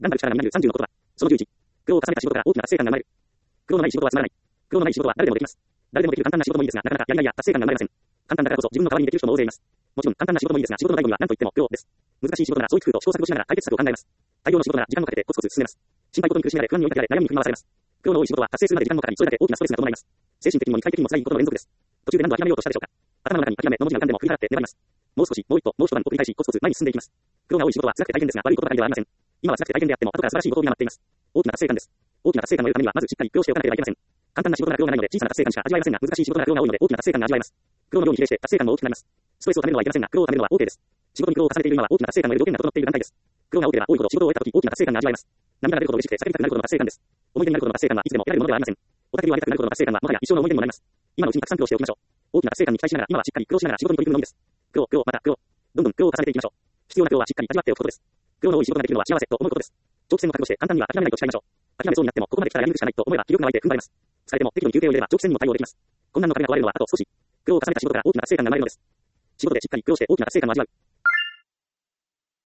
頑張る力がみなる30の言葉。その11。苦労を重ねた仕事から大きな達成感が生まれる。苦労のない仕事はつまらない。苦労のない仕事は誰でもできます。誰でもできる簡単な仕事もいいですが、なかなかやりがいや達成感が生まれません。簡単だからこそ自分の代わりにできる人も大勢います。もちろん簡単な仕事もいいですが、仕事の醍醐味は何と言っても苦労です。難しい仕事なら創意工夫と試行錯誤しながら解決策を考えます。大量の仕事なら時間をかけてコツコツ進めます。心配事に苦しめられ不安に追いかけられ悩みに振り回されます。苦労の多い仕事は達成するまで時間もかかり、それだけ大きなストレスが伴います。精神的にも肉体的にも辛いことの連続です。途中で何度諦めようとしたでしょうか。頭の中に諦めの文字が浮かんでも振り払って粘ります。もう少し、もう一歩、もう一晩と繰り返しコツコツ前に進んでいきます。苦労が多い仕事は辛くて大変ですが悪いことばかりではありません。今は辛くて大変であっても後から素晴らしい喜びが待っています。大きな達成感です。大きな達成感を得るためにはまずしっかり苦労しておかなければいけません。簡単な仕事なら苦労がないので小さな達成感しか味わえませんが、難しい仕事なら苦労が多いので大きな達成感が味わえます。苦労の量に比例して達成感も大きくなります。ストレスをためるのはいけませんが、苦労をためるのは OK です。仕事に苦労を重ねている今は大きな達成感の得る条件が整っている段階です。苦労が多ければ多いほど仕事を終えた時大きな達成感が味わえます。涙が出るほど嬉しくて叫びたくなるほどの達成感です。思い出になるほどの達成感はいつでも得られるものではありません。おたけびをあげたくなるほどの達成感はもはや一生の思い出にもなります。今のうちにたくさん苦労しておきましょう。大きな達成感に期待しながら今はしっかり苦労しながら仕事に取り組むのみです。苦労、苦労、また苦労。どんどん苦労を重ねていきましょう。必要な苦労はしっかり味わっておくことです。苦労の多い仕事ができるのは幸せと思うことです。長期戦を覚悟して簡単には諦めないと誓いましょう。諦めそうになってもここまで来たらやり抜くしかないと思えば気力が湧いて踏ん張れます。疲れても適度に休憩を入れれば長期戦にも対応できます。困難の壁が壊れるのはあと少し。苦労を重ねた仕事から大きな達成感が生まれるのです。仕事でしっかり苦労して大きな達成感を味わう。